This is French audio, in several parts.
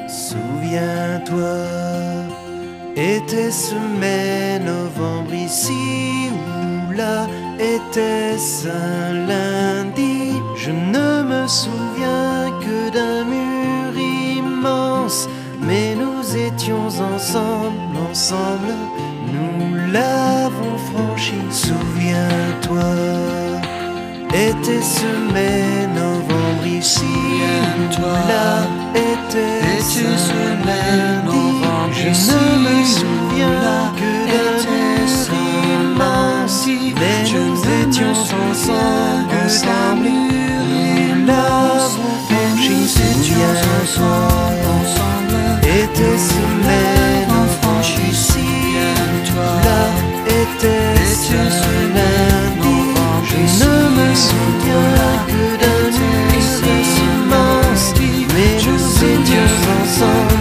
Souviens-toi, était-ce mai, novembre ici ou là? Était-ce un lundi? Je ne me souviens que d'un mur immense, mais nous étions ensemble, nous l'avons franchi. Souviens-toi, était-ce mai, novembre ici ou là? Était-ce un lundi? Je ne me souviens que d'un mur immense, mais nous étions ensemble, nous l'avons franchi. Souviens-toi, était-ce mai, novembre ici ou là? Était-ce un lundi? Je ne me souviens que d'un mur immense, mais nous étions ensemble,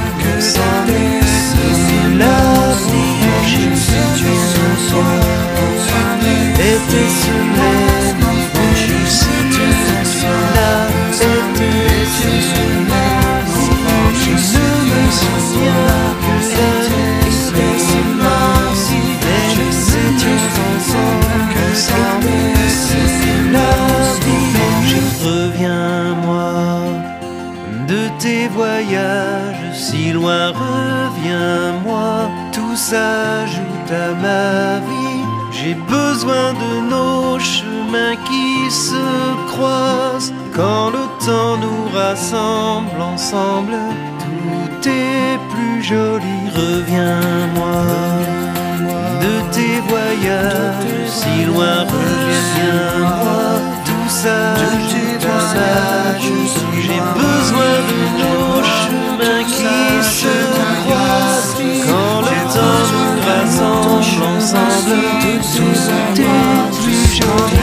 nous l'avons franchi. Souviens-toi, était-ce mai, novembre ici ou là? Était-ce un lundi? Je ne me souviens que d'un mur immense, mais nous étions ensemble, nous l'avons franchi. Reviens-moi de tes voyages si loin, reviens-moi, tout s'ajoute à ma vie. J'ai besoin de nos chemins qui se croisent. Quand le temps nous rassemble ensemble, tout est plus joli. Reviens-moi de tes voyages si loin, reviens-moi, tout s'ajoute à ma vie. J'ai besoin de nos chemins qui se croisent. Quand le temps nous rassemble ensemble, tout est plus joli.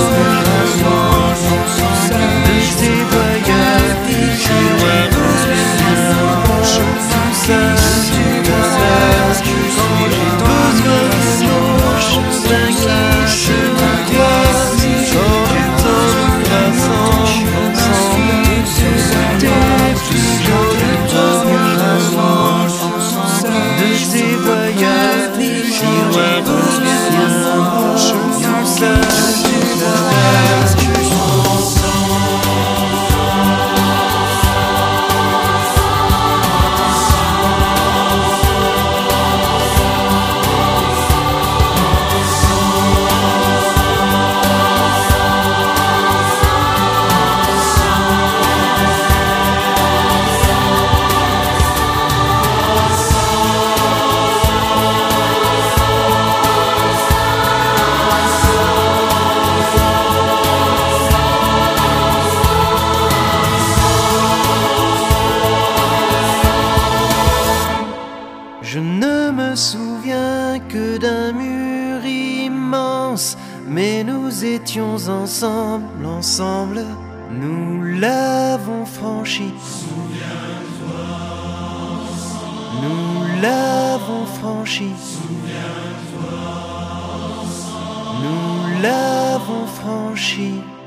De tes voyages si loin, reviens-moi, tout s'ajoute à ma vie. J'ai besoin de nos chemins qui se croisent. Quand le temps nous rassemble ensemble, tout est plus joli. Reviens-moi de tes voyages si loin, reviens-moi, tout s'ajoute à ma vie. Je ne me souviens que d'un mur immense, mais nous étions ensemble, nous l'avons franchi. Nous l'avons franchi. Nous l'avons franchi.